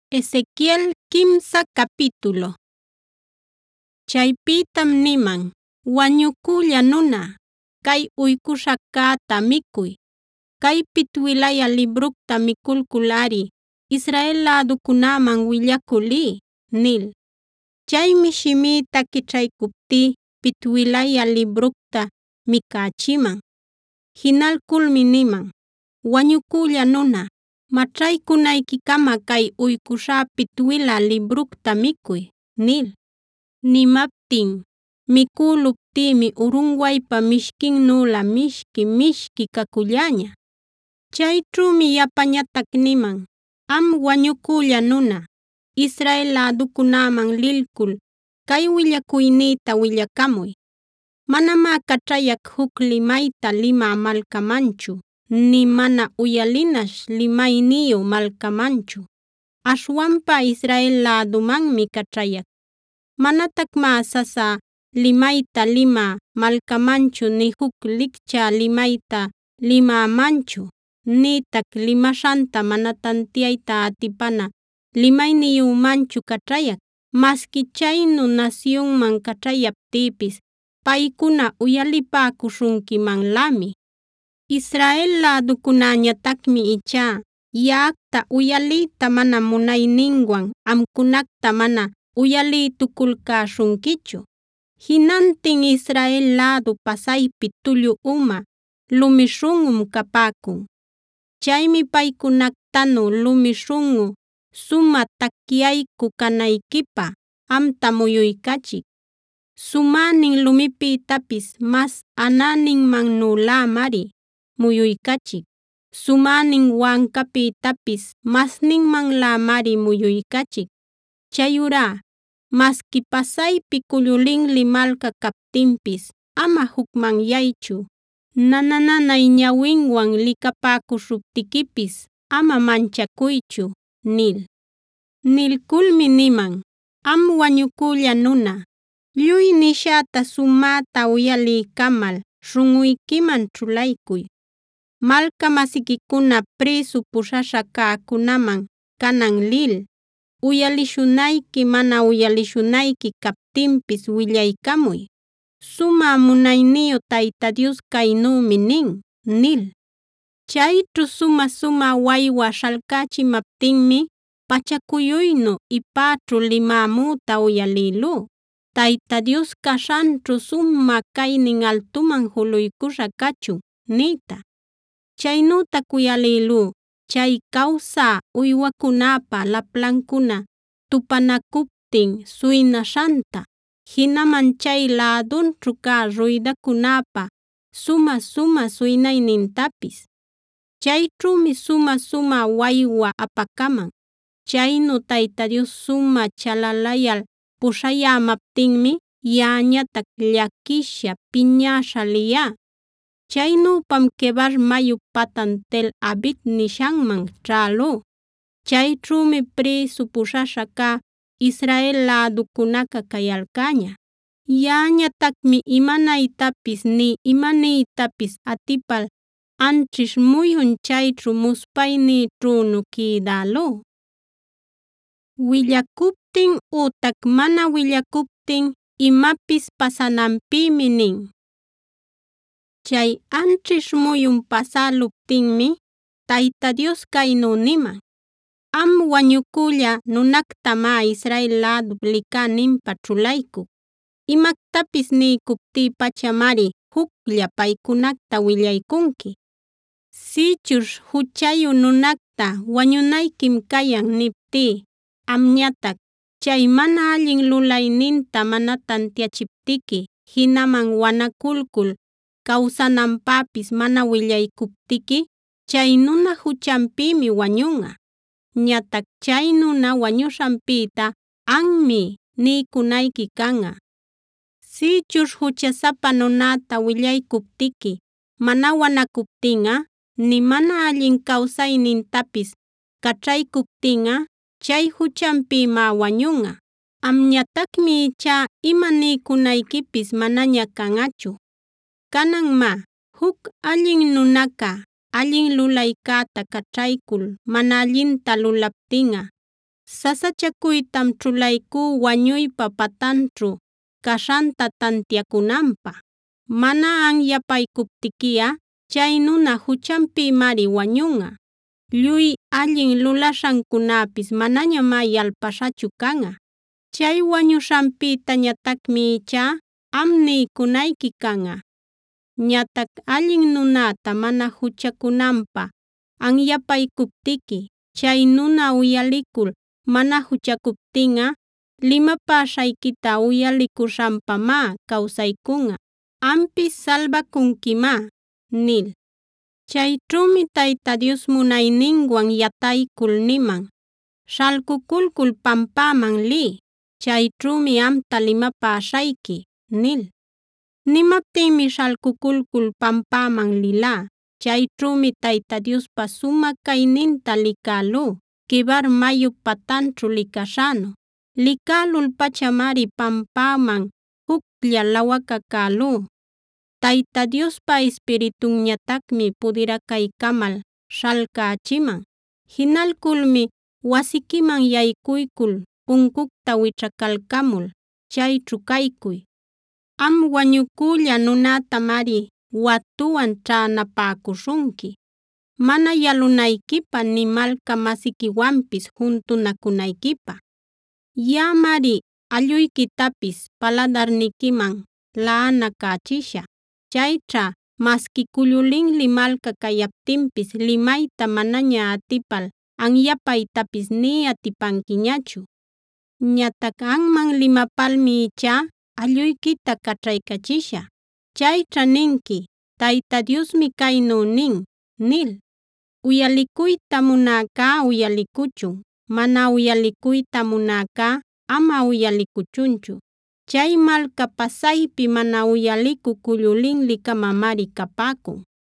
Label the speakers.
Speaker 1: Ezequiel kimsa capítulo. Chaypitam niman: wañukulla nuna, kay uykusha ka'ta mikuy. Kay pitwilaya libructa mikulkulari Israel lädukunaman willakulí nil. Chaymi shimïta quićhaykuptí pitwilaya libructa mikächiman. Jinalkulmi niman: wañukulla nuna, maćhaykunaykikama kay uykushá pitwila libructa mikuy nil. Nimaptin mikuluptïmi urunwaypa mishkinnula mishki kakullaña. Chayćhümi yapañatac niman: am wañukulla nuna, Israel lädukunaman lilkul kay willakuynïta willakamuy. Manamá kaćhayak huk limayta limä malkamanchu, nï mana uyalinaśh limayniyu malkamanchu. Aśhwanpa Israel lädumanmi kaćhayak. Manatacmá sasa limayta limä malkamanchu nï huk licchä limayta limämanchu, nïtac limaśhanta mana tantiayta atipana limayniyümanchu kaćhayak. Maski chaynu nasyunman kaćhayaptïpis paykuna uyalipäcuśhunkimanlami. Israel lädukunañatacmi ichá yaꞌacta uyaliyta mana munayninwan amkunacta mana uyalïtukulcäśhunkichu. Jinantin Israel lädu pasaypi tullu uma, lumi śhunꞌum kapäkun. Chaymi paykunactanu lumi śhunꞌu sumä takyayku kanaykipaq amta muyuykachic. Sumänin lumipïtapis mas ananinmannulämari muyuykachic. Sumänin wankapïtapis masninmanlämari muyuykachic. Chayurá maski pasaypi cullu linli malka kaptinpis ama jucmanyaychu. Nananay ñawinwan likapäcuśhuptiquipis ama manchakuychu nil. Nilkulmi niman: am wañukulla nuna, lluy nishäta sumäta uyaliykamal śhunꞌuykiman ćhulaykuy. Malka masiquikuna prïsu puśhaśha cäcunaman canan lil, uyalishunayki mana uyalishunayki captinpis willaykamuy: sumä munayniyu Tayta Dios kaynümi nin nil. Chayćhu sumä waywa śhalcachimaptinmi pachakuyuynu ipäćhu limämüta uyalïlú. Tayta Dios caśhanćhu sumä caynin altuman juluykusha kachun niyta. Chaynütac uyalïlú chay kawsä uywakunapa laplankuna tupanakuptin suynaśhanta, jinaman chay lädunćhu cä ruydakunapa sumä suynaynintapis. Chayćhümi sumä waywa apakaman. Chaynu Tayta Dios sumä chalalayal puśhayämaptinmi yaꞌañatac llakisha piñäśha liyá. Chaynüpam Quebar mayu patan Tel Abib nishanman ćhälú. Chayćhümi prïsu puśhaśha cä Israel lädukunaca kayalcaña. Yaꞌañatacmi imanaytapis nï imaniytapis atipal anćhish muyun chayćhu muspaynïćhünu quïdälú. Willakuptin ütac mana willakuptin imapis pasananpïmi nin. Chay anćhish muyun pasäluptinmi Tayta Dios kaynu niman: am wañukulla nunactamá Israel lädu licäninpa ćhulaykuc. Imactapis niycuptï-pachamari juclla paycunacta willaykunki. Sïchuśh juchayu nunacta wañunayquim cayan niptï, amñatac chay mana allin lulayninta mana tantiachiptiqui, jinaman wanakulcul kawsananpäpis mana willaykuptiqui, chay nuna juchanpïmi wañunꞌa. Ñatac chay nuna wañuśhanpïta anmi niykunayki kanꞌa. Sïchuśh juchasapa nunäta willaykuptiqui mana wanakuptinꞌa, nï mana allin kawsaynintapis kaćhaykuptinꞌa, chay juchanpïmá wañunꞌa. Amñatacmi ichá ima niykunaykipis manaña kanꞌachu. Kanan má, huk allin nunaca allin lulaykäta kaćhaykul mana allinta lulaptinꞌa, Sasachakuytam ćhulaykú wañuypa patanćhu kaśhanta tantiakunanpaq. Mana anyapaykuptikiꞌa chay nuna huchanpimari wañunꞌa. Lluy allin lulaśhankunäpis manañamá yalpaśhachu kanꞌa. Chay wañuśhanpitañatakmi ichá am niykunayki kanꞌa. Ñatac allin nunata mana huchakunanpaq anyapaykuptiki, chay nuna uyalicul mana huchakuptinꞌa limapaśhaykita uyalikuśhanpamá kawsaykunꞌa, ampis salbakunkimá” nil. Chayćhumi Tayta Dios munayninwan yataykul niman: “Śhalkukulcul pampaman liy, chayćhumi amta limapaśhayki” nil. Nimaptinmi śhalkukulcul pampaman lilá. Chayćhumi Tayta Diospa sumä cayninta likälú, Quebar mayu patanćhu likaśhänu. Likälul-pachamari pampaman juclla lawakacälú. Tayta Diospa Espiritunñatacmi pudiracaykamal śhalcächiman. Jinalkulmi wasikiman yaykuykul punkucta wićhacalcamul chayćhu kaykuy. Am wañukulla nunatamari watuwan ćhänapäcuśhunki, mana yalunaykipaq ni malka-masikiwanpis juntunakunaykipaq. Yaꞌamari allꞌuykitapis paladarnikiman laꞌanacachishaq. Chayćha maski cullu linli malka kayaptinpis limayta manaña atipal anyapaytapis nï atipankiñachu. Ñatac anman limapalmi ichá allꞌuykita kaćhaykachishaq. Chayćha ninki: “Tayta Diosmi kaynu nin” nil. Uyalikuyta munäká uyalikuchun. Mana uyalikuyta munäká ama uyalikuchunchu. Chay malka pasaypi mana uyaliku cullu linli-kamamari kapäkun.